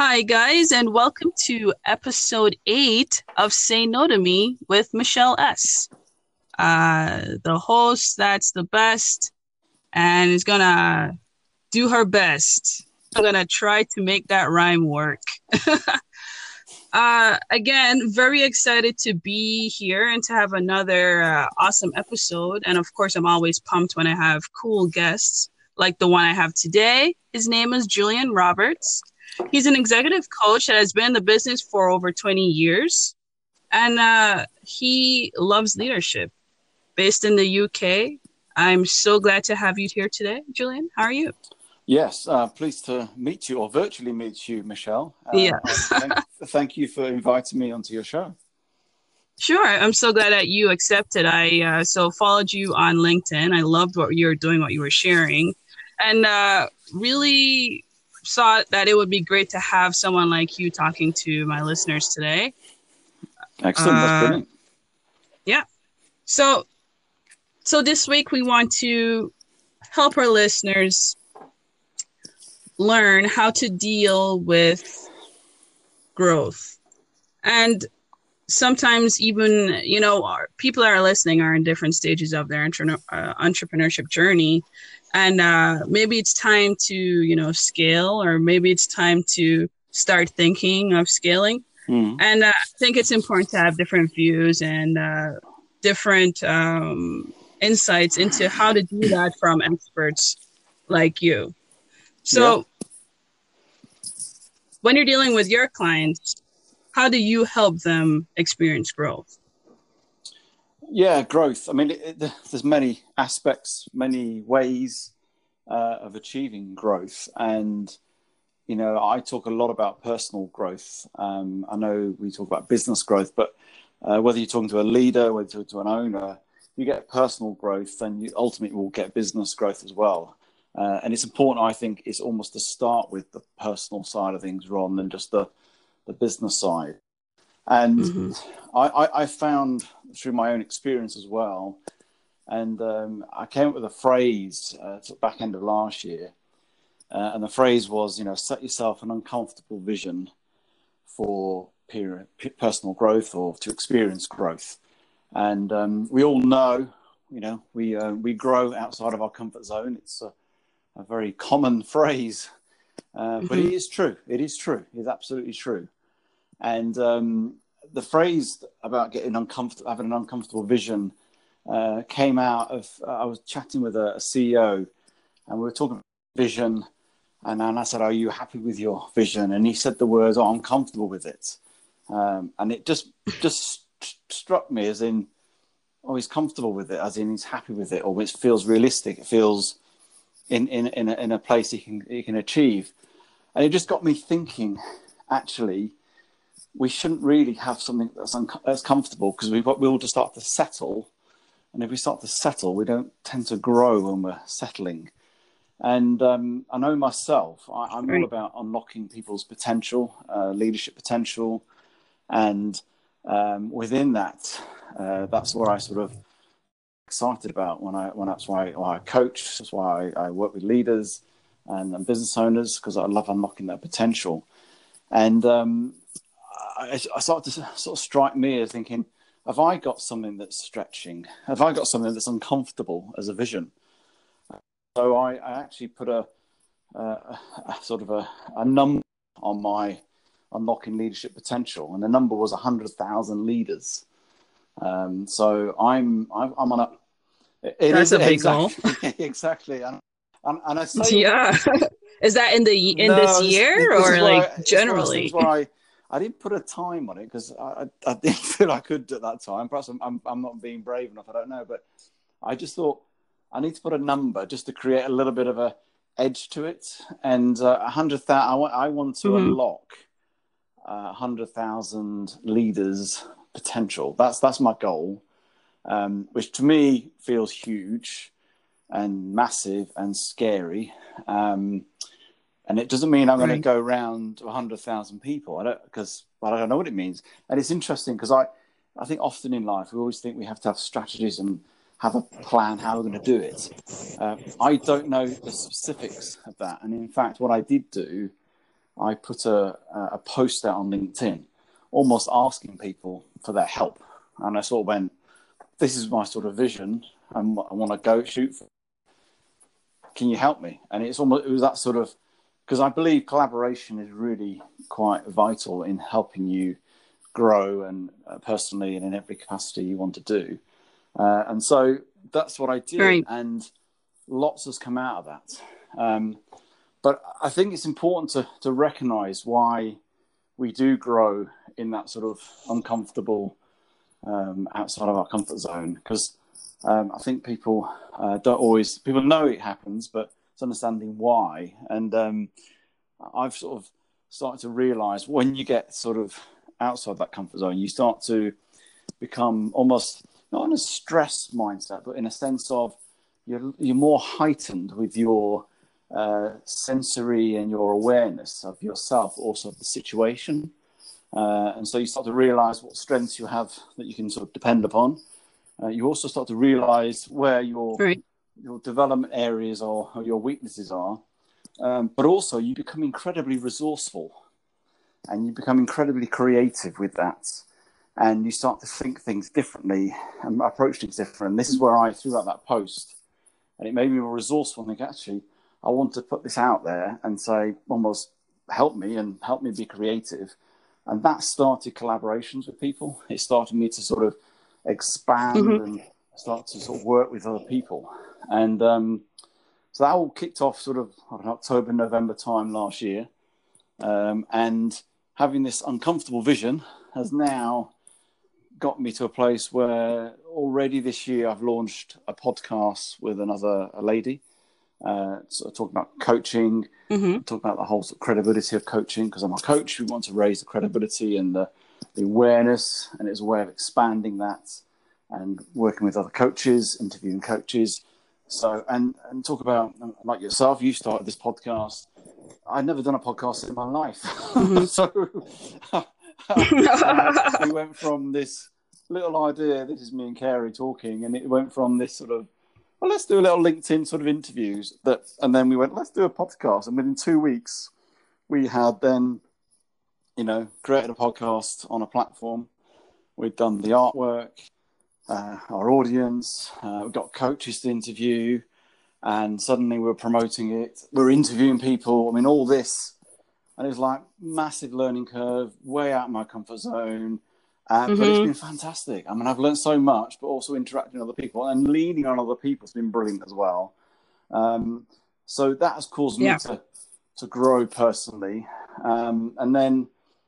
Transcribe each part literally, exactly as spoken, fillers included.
Hi, guys, and welcome to episode eight of Say No to Me with Michelle S. Uh, the host that's the best and is gonna do her best. I'm gonna try to make that rhyme work. Uh, again, very excited to be here and to have another uh, awesome episode. And of course, I'm always pumped when I have cool guests like the one I have today. His name is Julian Roberts. He's an executive coach that has been in the business for over twenty years, and uh, he loves leadership. Based in the U K, I'm so glad to have you here today, Julian. How are you? Yes, uh, pleased to meet you or virtually meet you, Michelle. Yeah, Uh, thank, thank you for inviting me onto your show. sure. I'm so glad that you accepted. I uh, so followed you on LinkedIn. I loved what you were doing, what you were sharing, and uh, really thought that it would be great to have someone like you talking to my listeners today. Excellent, that's Uh, brilliant. yeah. So so this week we want to help our listeners learn how to deal with growth. And sometimes even, you know, our, people that are listening are in different stages of their entre- uh, entrepreneurship journey. And uh, maybe it's time to, you know, scale, or maybe it's time to start thinking of scaling. Mm. And uh, I think it's important to have different views and uh, different um, insights into how to do that from experts like you. Yeah, So when you're dealing with your clients, how do you help them experience growth? yeah, growth. I mean, it, it, there's many aspects, many ways uh, of achieving growth. And, you know, I talk a lot about personal growth. Um, I know we talk about business growth, but uh, whether you're talking to a leader, whether you're talking to an owner, you get personal growth, then you ultimately will get business growth as well. Uh, and it's important, I think, is almost to start with the personal side of things rather than just the, the business side. And Mm-hmm. I, I, I found through my own experience as well, and um, I came up with a phrase uh, at the back end of last year, uh, and the phrase was, you know, set yourself an uncomfortable vision for period, personal growth or to experience growth. And um, we all know, you know, we uh, we grow outside of our comfort zone. It's a, a very common phrase, uh, but Mm-hmm. it is true. It is true. It's absolutely true. And um, the phrase about getting uncomfortable, having an uncomfortable vision, uh, came out of uh, I was chatting with a, a C E O, and we were talking about vision, and, and I said, "Are you happy with your vision?" And he said the words, "Oh, I'm comfortable with it," um, and it just just st- struck me as in, "Oh, he's comfortable with it," as in he's happy with it, or it feels realistic. It feels in in in a, in a place he can he can achieve, and it just got me thinking. Actually, we shouldn't really have something that's un- that's comfortable because we we all just start to settle, and if we start to settle, we don't tend to grow when we're settling. And um, I know myself, I, I'm all Right. about unlocking people's potential, uh, leadership potential, and um, within that, uh, that's where I sort of excited about when I when that's why, why I coach, that's why I, I work with leaders and, and business owners because I love unlocking their potential. And um, I, I started to sort of strike me as thinking, have I got something that's stretching? Have I got something that's uncomfortable as a vision? So I, I actually put a, a, a sort of a, a number on my unlocking leadership potential, and the number was one hundred thousand leaders. Um, so I'm, I'm I'm on a. It That's is a big goal. exactly exactly, and and, and I say it. Yeah. Is that in the in this No, this, year this is or where I, like it's one of those things generally? where I, I didn't put a time on it because I, I, I didn't feel I could at that time. Perhaps I'm, I'm, I'm not being brave enough. I don't know, but I just thought I need to put a number just to create a little bit of a edge to it. And uh, a hundred thousand, I want, I want to Mm-hmm. unlock uh, a hundred thousand leaders' potential. That's that's my goal, um, which to me feels huge and massive and scary. Um, and it doesn't mean I'm going to Right. go around to one hundred thousand people. I don't, because well, I don't know what it means. And it's interesting because I, I think often in life we always think we have to have strategies and have a plan how we're going to do it. Uh, I don't know the specifics of that. And in fact, what I did do I put a, a post out on LinkedIn, almost asking people for their help. And I sort of went, this is my sort of vision. I'm, I want to go shoot. For, can you help me? And it's almost, it was that sort of, because I believe collaboration is really quite vital in helping you grow and uh, personally and in every capacity you want to do. Uh, and so that's what I did. Right. And lots has come out of that. Um, but I think it's important to, to recognize why we do grow in that sort of uncomfortable, um, outside of our comfort zone. Because um, I think people uh, don't always, people know it happens, but it's understanding why. And um, I've sort of started to realize when you get sort of outside that comfort zone, you start to become almost not in a stress mindset, but in a sense of you're, you're more heightened with your uh, sensory and your awareness of yourself, also of the situation. Uh, and so you start to realize what strengths you have that you can sort of depend upon. Uh, you also start to realize where your, Right. your development areas or, or your weaknesses are. Um, but also you become incredibly resourceful and you become incredibly creative with that. And you start to think things differently and approach things different. And this is where I threw out that post. And it made me more resourceful and think, actually, I want to put this out there and say, almost help me and help me be creative. And that started collaborations with people. It started me to sort of expand Mm-hmm. and start to sort of work with other people. And um, so that all kicked off sort of in October, November time last year. Um, and having this uncomfortable vision has now got me to a place where already this year I've launched a podcast with another a lady, uh, sort of talking about coaching, Mm-hmm. talking about the whole sort of credibility of coaching, because I'm a coach. We want to raise the credibility and the, the awareness, and it's a way of expanding that and working with other coaches, interviewing coaches. So, and, and talk about, like yourself, you started this podcast. I'd never done a podcast in my life. Mm-hmm. so uh, we went from this little idea, this is me and Carey talking, and it went from this sort of, well, let's do a little LinkedIn sort of interviews, that, and then we went, let's do a podcast. And within two weeks, we had then, you know, created a podcast on a platform. We'd done the artwork, uh, our audience, uh, we got coaches to interview, and suddenly we're promoting it. We're interviewing people. I mean, all this, and it was like massive learning curve, way out of my comfort zone. Uh, Mm-hmm. But it's been fantastic. I mean, I've learned so much, but also interacting with other people and leaning on other people has been brilliant as well. Um, so that has caused me Yeah. to to grow personally. Um, and then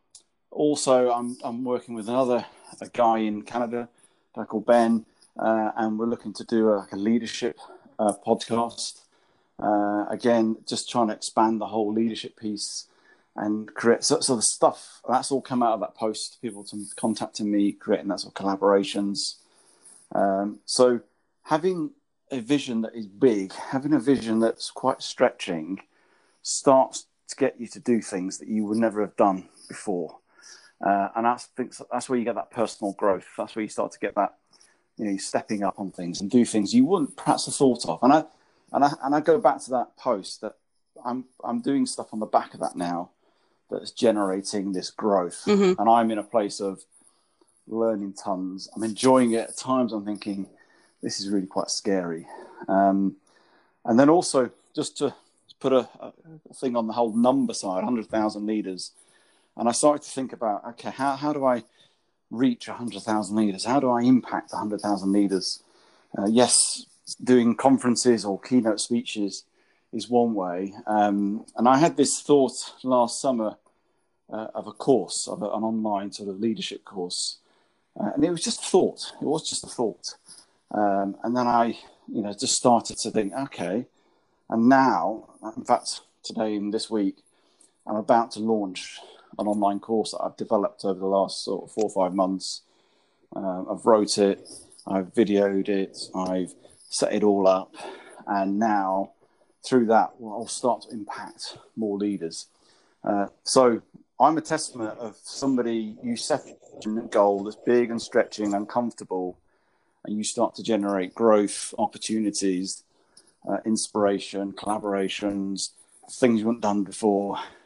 also, I'm I'm working with another a guy in Canada, a guy called Ben, uh, and we're looking to do a, like a leadership uh, podcast. Uh, again, just trying to expand the whole leadership piece and create so, so the stuff that's all come out of that post. People to contacting me, creating that sort of collaborations. Um, so having a vision that is big, having a vision that's quite stretching, starts to get you to do things that you would never have done before. Uh, and that's that's where you get that personal growth. That's where you start to get that, you know, you're stepping up on things and do things you wouldn't perhaps have thought of. And I and I and I go back to that post that I'm I'm doing stuff on the back of that now that's generating this growth. Mm-hmm. And I'm in a place of learning tons. I'm enjoying it. At times I'm thinking, this is really quite scary. Um, and then also just to put a, a thing on the whole number side, one hundred thousand leaders. And I started to think about, okay, how, how do I reach one hundred thousand leaders? How do I impact one hundred thousand leaders? Uh, yes, doing conferences or keynote speeches is one way. Um, and I had this thought last summer uh, of a course, of a, an online sort of leadership course. Uh, and it was just a thought. It was just a thought. Um, and then I, you know, just started to think, okay, and now, in fact, today and this week, I'm about to launch an online course that I've developed over the last sort of four or five months. Uh, I've wrote it, I've videoed it, I've set it all up, and now through that, well, I'll start to impact more leaders. Uh, so I'm a testament of somebody, you set a goal that's big and stretching and uncomfortable, and you start to generate growth, opportunities, uh, inspiration, collaborations, things you haven't done before.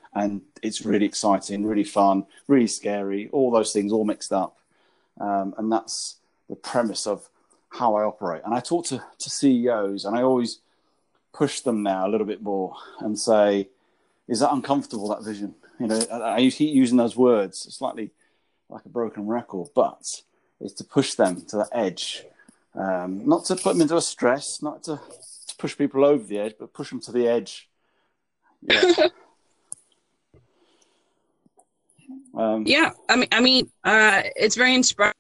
and it's really exciting, really fun, really scary, all those things all mixed up. Um, and that's the premise of how I operate. And I talk to, to C E Os, and I always push them now a little bit more and say, is that uncomfortable, that vision? You know, I, I keep using those words, slightly like a broken record, but it's to push them to the edge. Um, not to put them into a stress, not to, to push people over the edge, but push them to the edge. Yeah. um, Yeah, I mean, I mean, uh, it's very inspiring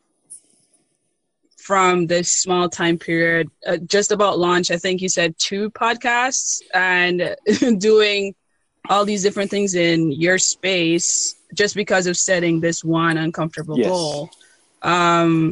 from this small time period. Uh, just about launch, I think you said two podcasts and doing all these different things in your space just because of setting this one uncomfortable yes. goal. Um,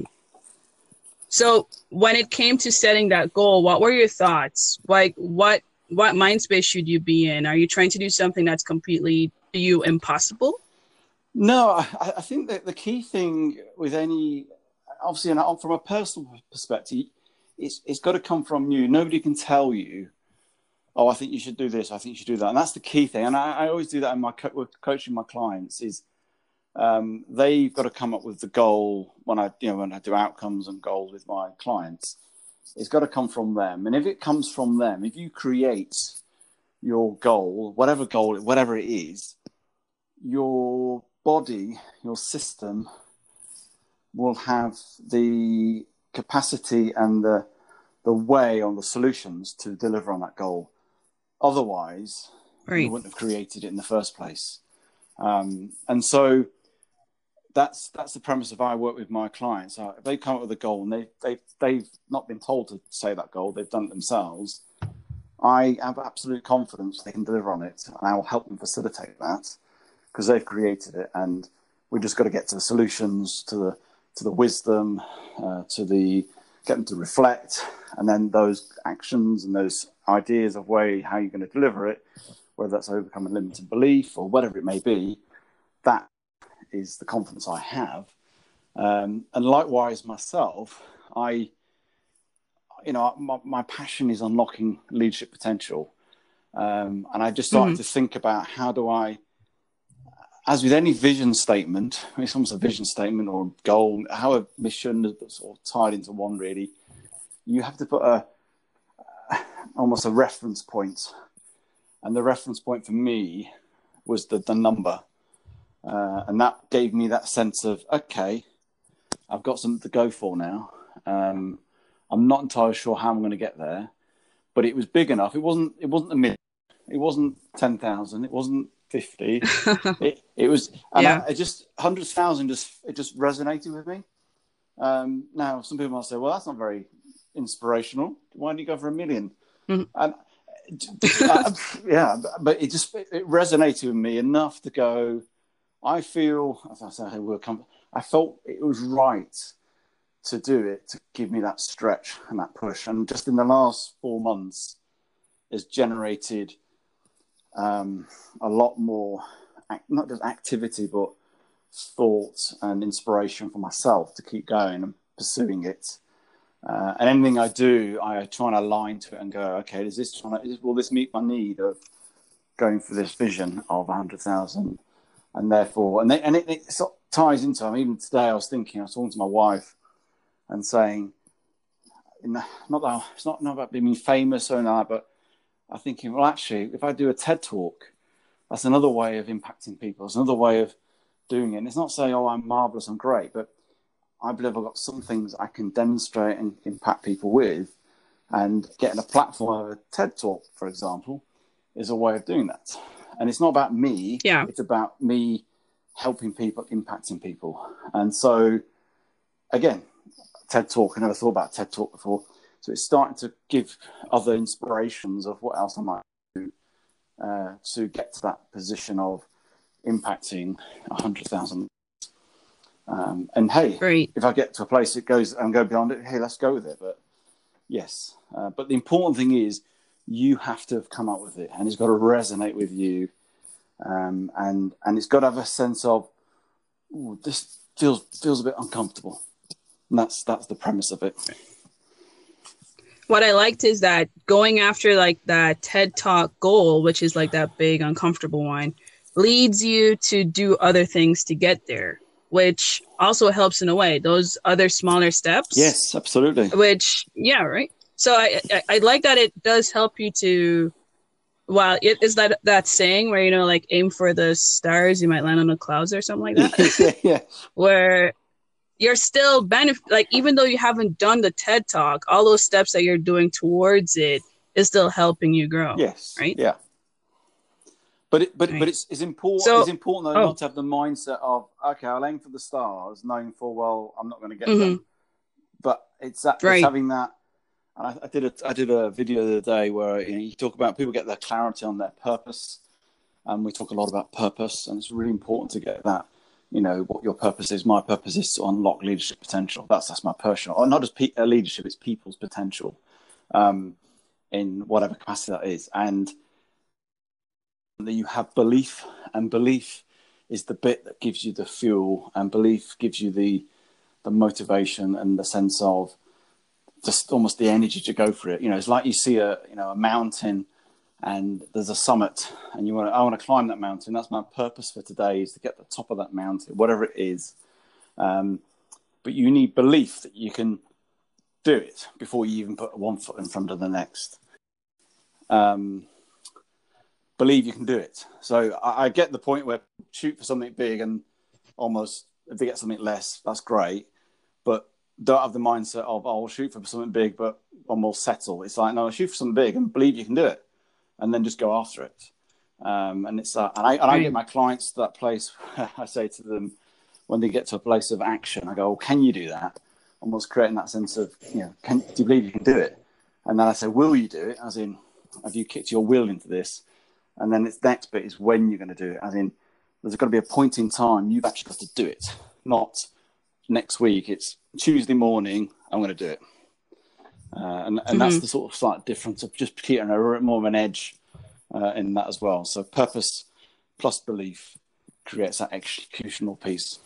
so when it came to setting that goal, what were your thoughts? Like, what what mind space should you be in? Are you trying to do something that's completely to you impossible? No, I, I think that the key thing with any, obviously, from a personal perspective, it's it's got to come from you. Nobody can tell you, oh, I think you should do this, I think you should do that. And that's the key thing. And I, I always do that in my co- with coaching my clients is um, they've got to come up with the goal when I, you know, when I do outcomes and goals with my clients. It's got to come from them. And if it comes from them, if you create your goal, whatever goal, whatever it is, your body, your system will have the capacity and the the way on the solutions to deliver on that goal. Otherwise, right. you wouldn't have created it in the first place. Um, and so that's that's the premise of how I work with my clients. Uh, if they come up with a goal and they, they, they've not been told to say that goal, they've done it themselves, I have absolute confidence they can deliver on it. And I will help them facilitate that because they've created it. And we've just got to get to the solutions, to the to the wisdom, uh, to the get them to reflect, and then those actions and those ideas of way how you're going to deliver it, whether that's overcoming limited belief or whatever it may be, that is the confidence I have. Um, and likewise myself, I, you know, my, my passion is unlocking leadership potential. Um, and I just started mm-hmm. to think about how do I, as with any vision statement, it's almost a vision statement or goal, how a mission is sort of tied into one really, you have to put a, almost a reference point. And the reference point for me was the, the number. Uh, and that gave me that sense of, okay, I've got something to go for now. Um, I'm not entirely sure how I'm going to get there, but it was big enough. It wasn't, it wasn't a million. It wasn't ten thousand. It wasn't fifty. it, it was, and yeah. I, it just, one hundred thousand just, it just resonated with me. Um, now, some people might say, well, that's not very inspirational. Why don't you go for a million? Mm-hmm. And uh, yeah, but it just, it resonated with me enough to go, I feel, as I say, we'll come, I felt it was right to do it, to give me that stretch and that push. And just in the last four months, it's generated um, a lot more, not just activity, but thought and inspiration for myself to keep going and pursuing it. Uh, and anything I do, I try and align to it and go, okay, is this trying to, will this meet my need of going for this vision of one hundred thousand? And therefore, and, they, and it, it sort of ties into, I mean, even today I was thinking, I was talking to my wife and saying, not that it's not, not about being famous or not, but I'm thinking, well, actually, if I do a TED talk, that's another way of impacting people. It's another way of doing it. And it's not saying, oh, I'm marvelous, I'm great, but I believe I've got some things I can demonstrate and impact people with. And getting a platform of a TED talk, for example, is a way of doing that. And it's not about me. Yeah. It's about me helping people, impacting people. And so, again, TED Talk, I never thought about TED Talk before. So it's starting to give other inspirations of what else I might do uh, to get to that position of impacting one hundred thousand. Um, and hey, Great. If I get to a place that goes and go beyond it, hey, let's go with it. But yes, uh, but the important thing is you have to have come up with it, and it's got to resonate with you, um, and and it's got to have a sense of, ooh, this feels feels a bit uncomfortable. And that's that's the premise of it. What I liked is that going after like that TED Talk goal, which is like that big uncomfortable one, leads you to do other things to get there, which also helps in a way. Those other smaller steps. Yes, absolutely. Which, yeah, right. So I, I, I like that it does help you to, well, it is that that saying where, you know, like aim for the stars, you might land on the clouds or something like that. yeah, yeah. Where you're still benefit, like even though you haven't done the TED Talk, all those steps that you're doing towards it is still helping you grow. Yes. Right. Yeah. But it, but right. but it's it's important. So, it's important though oh. not to have the mindset of okay, I'll aim for the stars, knowing full well I'm not going to get mm-hmm. them. But it's that right. it's having that. And I, I did a I did a video the other day where you know, you talk about people get their clarity on their purpose, and we talk a lot about purpose, and it's really important to get that. You know what your purpose is. My purpose is to unlock leadership potential. That's that's my personal, or not just pe- leadership. It's people's potential, um, in whatever capacity that is, and that you have belief, and belief is the bit that gives you the fuel, and belief gives you the the motivation and the sense of just almost the energy to go for it. You know, it's like you see a you know a mountain, and there's a summit, and you want to I want to climb that mountain. That's my purpose for today, is to get to the top of that mountain, whatever it is. Um, but you need belief that you can do it before you even put one foot in front of the next. Um, believe you can do it. So I, I get the point where shoot for something big, and almost if they get something less, that's great. But don't have the mindset of, oh, I'll shoot for something big, but I'm more settle. It's like, no, shoot for something big and believe you can do it, and then just go after it. Um, and it's uh, and I and I get my clients to that place. I say to them when they get to a place of action, I go, oh, can you do that? Almost creating that sense of, you know, can, do you believe you can do it? And then I say, will you do it? As in, have you kicked your will into this? And then its next bit is when you're going to do it. As in, there's got to be a point in time you've actually got to do it, not next week. It's Tuesday morning, I'm going to do it. Uh, and and mm-hmm. that's the sort of slight difference of just keeping a bit more of an edge uh, in that as well. So purpose plus belief creates that executional piece.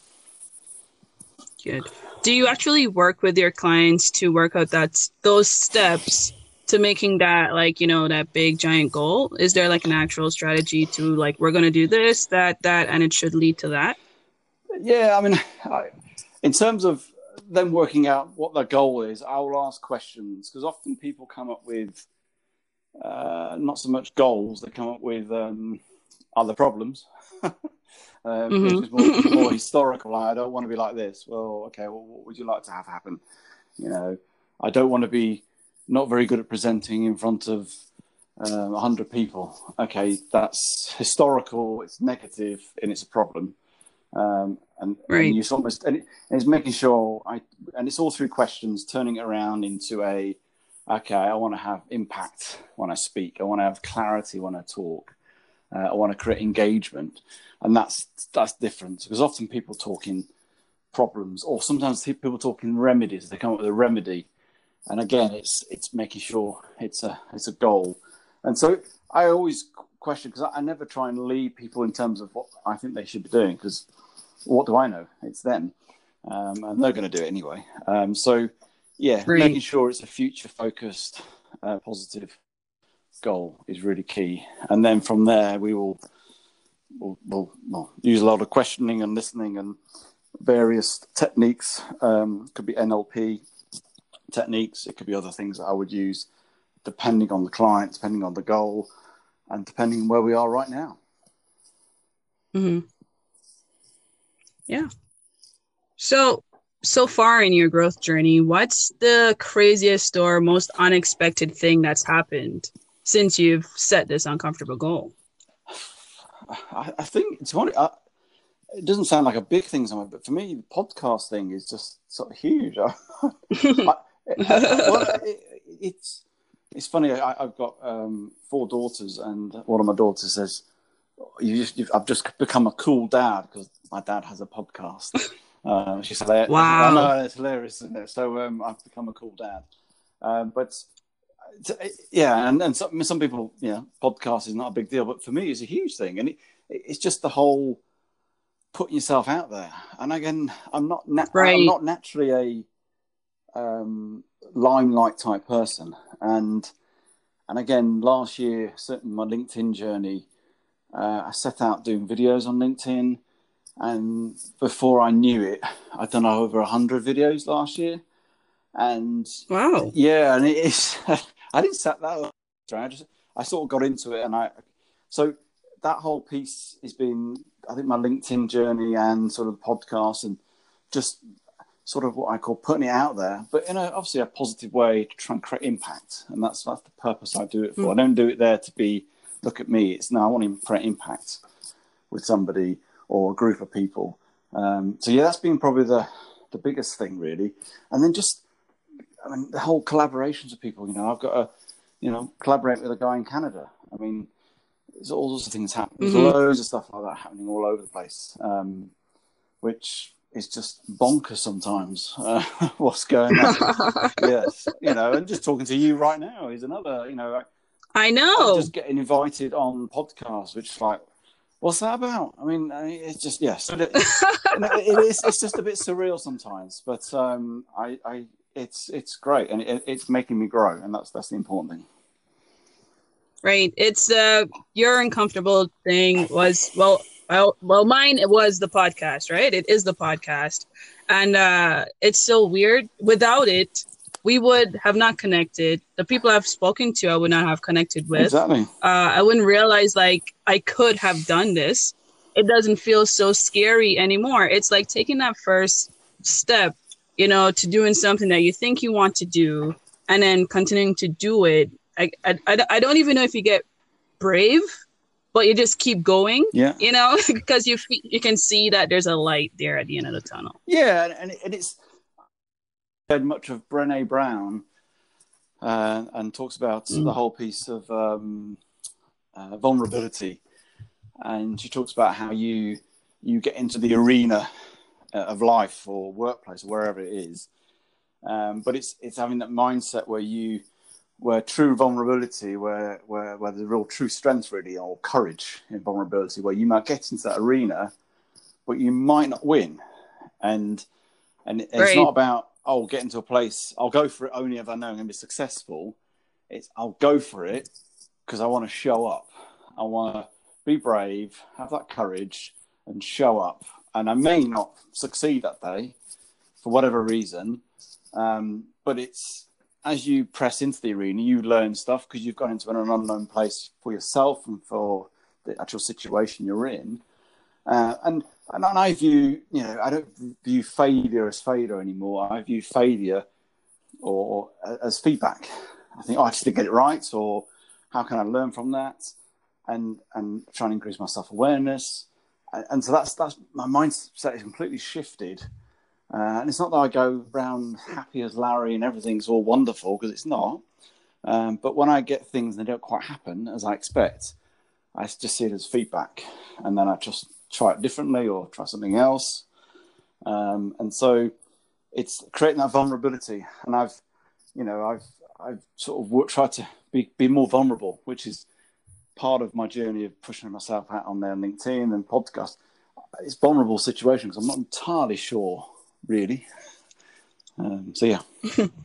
Good. Do you actually work with your clients to work out that those steps to making that, like, you know, that big giant goal? Is there like an actual strategy to like, we're going to do this, that, that, and it should lead to that? Yeah. I mean, I, in terms of them working out what their goal is, I will ask questions, because often people come up with uh, not so much goals, they come up with um, other problems. Uh, mm-hmm. Which is more, more historical. I don't want to be like this. Well, okay, well, what would you like to have happen? You know, I don't want to be not very good at presenting in front of uh, one hundred people. Okay, that's historical, it's negative, and it's a problem. Um, and, right. and you almost, and, it, and it's making sure, I, and it's all through questions, turning it around into a, okay, I want to have impact when I speak. I want to have clarity when I talk. Uh, I want to create engagement, and that's that's different, because often people talk in problems, or sometimes people talk in remedies. They come up with a remedy, and again, it's it's making sure it's a it's a goal. And so I always question, because I, I never try and lead people in terms of what I think they should be doing, because what do I know? It's them, um, and they're going to do it anyway. Um, so yeah, right. Making sure it's a future focused, uh, positive goal is really key, and then from there we will we'll, we'll, we'll use a lot of questioning and listening and various techniques. Um, could be N L P techniques, it could be other things that I would use depending on the client, depending on the goal, and depending on where we are right now. Mm-hmm. Yeah. So so far in your growth journey, what's the craziest or most unexpected thing that's happened since you've set this uncomfortable goal? I, I think it's funny. I, it doesn't sound like a big thing, but for me, the podcast thing is just sort of huge. I, I, well, it, it's it's funny. I, I've got um, four daughters, and one of my daughters says, "You just, you've, I've just become a cool dad because my dad has a podcast." Uh, she said, "Wow, I know, it's hilarious, isn't it?" So um, I've become a cool dad, um, but. Yeah, and, and some, some people, you know, podcast is not a big deal, but for me, it's a huge thing, and it, it's just the whole putting yourself out there. And again, I'm not na- right. I'm not naturally a um, limelight type person, and and again, last year, certainly my LinkedIn journey, Uh, I set out doing videos on LinkedIn, and before I knew it, I'd done over a hundred videos last year. And Wow. yeah, and it is. I didn't set that up. I just I sort of got into it, and I so that whole piece has been, I think, my LinkedIn journey and sort of podcast and just sort of what I call putting it out there, but in a obviously a positive way to try and create impact, and that's that's the purpose I do it for. Mm. I don't do it there to be look at me. It's no, I want to create impact with somebody or a group of people. Um, so yeah, that's been probably the the biggest thing really, and then just. I mean, the whole collaborations with people, you know, I've got to, you know, collaborate with a guy in Canada. I mean, there's all sorts of things happening. There's mm-hmm. loads of stuff like that happening all over the place, um, which is just bonkers sometimes, uh, what's going on. Yes, you know, and just talking to you right now is another, you know. I know. I'm just getting invited on podcasts, which is like, what's that about? I mean, it's just, yes. It, it, it is, it's just a bit surreal sometimes, but um, I... I It's it's great, and it, it's making me grow, and that's that's the important thing. Right. It's uh your uncomfortable thing was well well well mine it was the podcast, right? It is the podcast, and uh, it's so weird. Without it, we would have not connected. The people I've spoken to, I would not have connected with. Exactly. Uh, I wouldn't realize like I could have done this. It doesn't feel so scary anymore. It's like taking that first step, you know, to doing something that you think you want to do and then continuing to do it. I, I, I don't even know if you get brave, but you just keep going, yeah. you know, because you you can see that there's a light there at the end of the tunnel. Yeah, and, and it's read much of Brené Brown uh, and talks about mm. the whole piece of um, uh, vulnerability. And she talks about how you you get into the arena of life or workplace or wherever it is, um, but it's it's having that mindset where you where true vulnerability, where where where there's real true strength really, or courage in vulnerability, where you might get into that arena, but you might not win, and and it's right. not about oh getting to a place I'll go for it only if I know I'm going to be successful. It's I'll go for it because I want to show up. I want to be brave, have that courage, and show up. And I may not succeed that day for whatever reason, um, but it's as you press into the arena, you learn stuff because you've gone into an unknown place for yourself and for the actual situation you're in. Uh, and, and I view, you know, I don't view failure as failure anymore. I view failure or, or as feedback. I think, oh, I just didn't get it right, or how can I learn from that? And and try and increase my self-awareness. And so that's that's my mindset is completely shifted, uh, and it's not that I go around happy as Larry and everything's all wonderful, because it's not. Um, but when I get things and they don't quite happen as I expect, I just see it as feedback, and then I just try it differently or try something else. Um, and so it's creating that vulnerability, and I've, you know, I've I've sort of tried to be be more vulnerable, which is part of my journey of pushing myself out on there, LinkedIn and podcast. It's vulnerable situations. I'm not entirely sure, really. Um, so, yeah.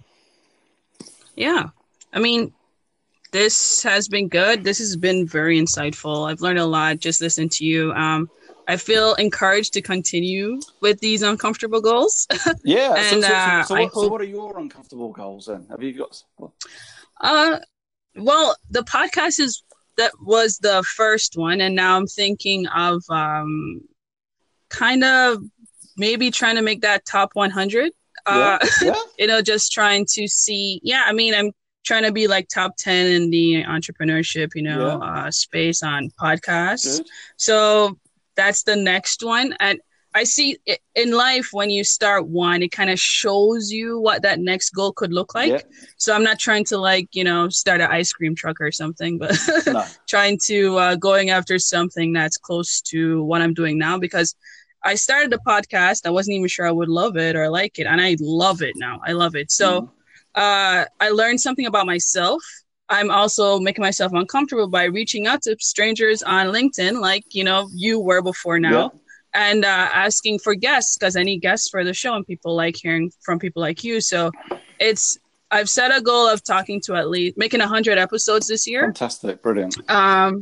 Yeah. I mean, this has been good. This has been very insightful. I've learned a lot just listening to you. Um, I feel encouraged to continue with these uncomfortable goals. Yeah. and so, so, uh, so, what, hope... so what are your uncomfortable goals then? Have you got... Uh, well, the podcast is that was the first one, and now I'm thinking of um, kind of maybe trying to make that top one hundred. Uh, yeah. Yeah. You know, just trying to see. Yeah, I mean, I'm trying to be like top ten in the entrepreneurship, you know, yeah. uh, space on podcasts. Good. So that's the next one, and I see it, in life when you start one, it kind of shows you what that next goal could look like. Yeah. So I'm not trying to like, you know, start an ice cream truck or something, but no. trying to uh, going after something that's close to what I'm doing now, because I started the podcast. I wasn't even sure I would love it or like it. And I love it now. I love it. So mm. uh, I learned something about myself. I'm also making myself uncomfortable by reaching out to strangers on LinkedIn, like, you know, you were before now. Yeah. And uh, asking for guests, because I need guests for the show, and people like hearing from people like you. So it's I've set a goal of talking to at least making one hundred episodes this year. Fantastic. Brilliant. Um,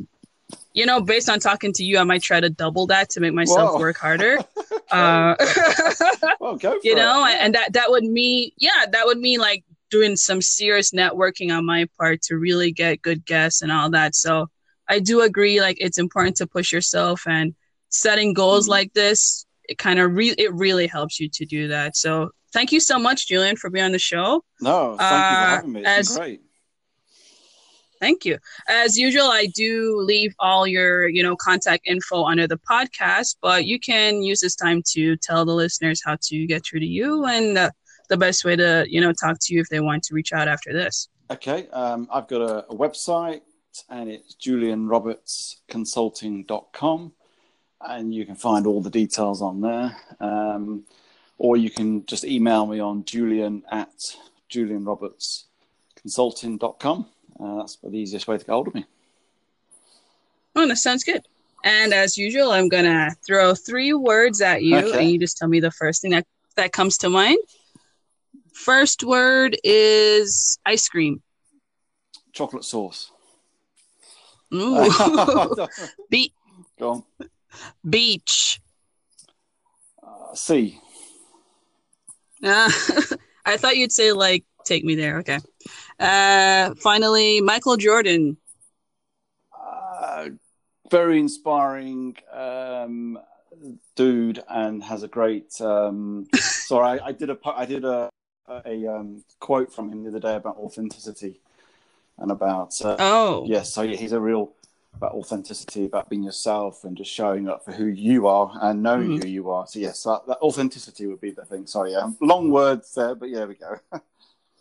You know, based on talking to you, I might try to double that to make myself Whoa. work harder. Okay. Uh, Well, go for you know, it. and that that would mean, yeah, that would mean like doing some serious networking on my part to really get good guests and all that. So I do agree, like it's important to push yourself, and setting goals Mm. like this, it kind of re- it really helps you to do that. So thank you so much, Julian, for being on the show. No, thank you for Uh, having me. It's been as great. Thank you. As usual, I do leave all your, you know, contact info under the podcast, but you can use this time to tell the listeners how to get through to you, and uh, the best way to, you know, talk to you if they want to reach out after this. Okay, um, I've got a, a website, and it's julian roberts consulting dot com, and you can find all the details on there. Um, or you can just email me on julian at julian roberts consulting dot com. Uh, that's the easiest way to get hold of me. Oh, that sounds good. And as usual, I'm going to throw three words at you, Okay. and you just tell me the first thing that, that comes to mind. First word is ice cream. Chocolate sauce. Ooh. Be- Go on. beach. Uh, C. Uh, I thought you'd say, like, take me there. Okay. Uh, finally, Michael Jordan. Uh, very inspiring um, dude, and has a great. Um, sorry, I, I did a I did a a um, quote from him the other day about authenticity and about. Uh, Oh. yes, so yeah, he's a real about authenticity, about being yourself and just showing up for who you are and knowing Mhm. who you are. So yes, that, that authenticity would be the thing. Sorry, um, long words there, but yeah, there we go.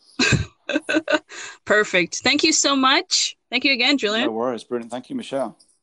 Perfect. Thank you so much. Thank you again, Julian. No worries, brilliant. Thank you, Michelle.